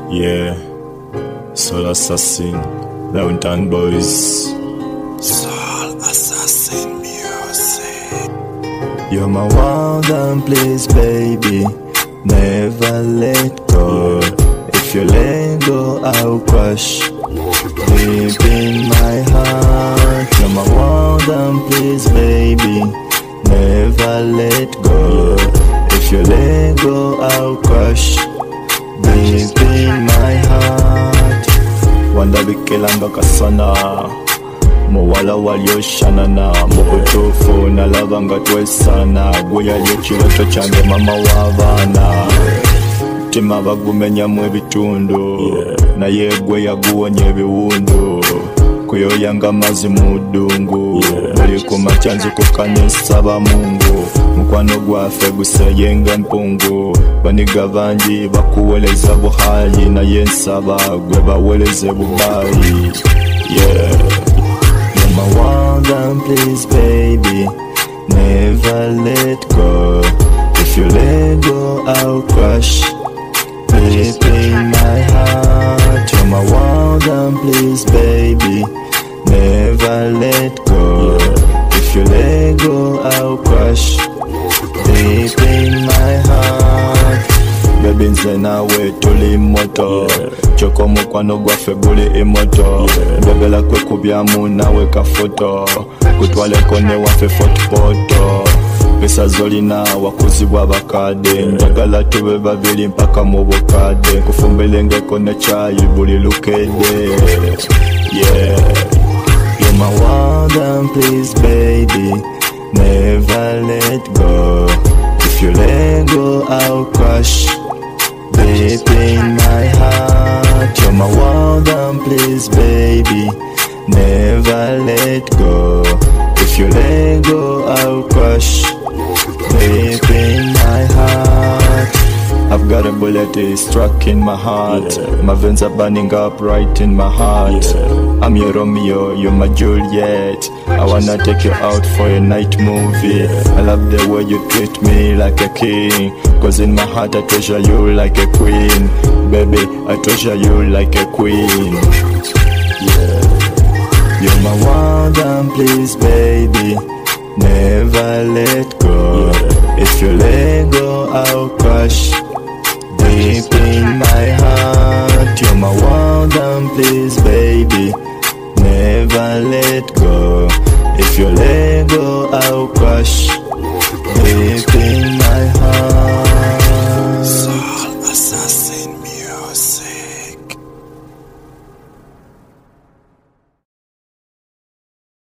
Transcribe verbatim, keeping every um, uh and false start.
Yeah, Soul Assassin, Downtown Boys. Soul Assassin music. You're my wild and please, baby, never let go. If you let go, I'll crush deep in my heart. You're my wild and please, baby, never let go. If you let go, I'll crush deep in my heart. Wanda bikilanga kasana, muwala walyoshanana, mubutufu nalaba nga twesana, gwe yali ekiroto kyange mama w'abaana. Mutima bagumenyamu ebitundu, naye gwe yaguwonya ebiwundu, kuyoyanga amazzi mu ddungu, buli ku makya nzikukkanya nsaba Mungu. Mukwano gwaffe guseeyenga empungu, baniga bangi bakuweleza buhali, naye nsaba gwe baweleze bubaali. Yeah, you're my wild and please, baby, never let go. If you let go, I'll crush deep in my heart. You're my wild and please, baby, never let go. If you let go, I'll crush deep in my heart. Baby nze nawe tuli moto, kyokka omukwano gwaffe guli emoto. Njagala kwekubyamu nawe kafoto, kutwaleko ne waffe fotopoto. Pesa zolina wakuzibwa abakadde, njagala tube babiri mpaka mu bukadde. Nkufumbirengeko ne kyayi buli lukedde. Yeah, you're my wild and please, baby, never let go. If you let go, I'll crush deep in my heart. You're my wild and please, baby, never let go. If you let go, I'll crush deep in my heart. I've got a bullet struck in my heart. Yeah. My veins are burning up right in my heart. Yeah. I'm your Romeo, you're my Juliet. I wanna take you out for a night movie. Yeah. I love the way you treat me like a king, cause in my heart I treasure you like a queen. Baby, I treasure you like a queen. Yeah, you're my wild and please, baby, never let go. Yeah. If you let go, I'll crush deep in my heart. You're my wild and please, baby, never let go. If you let go, I'll crush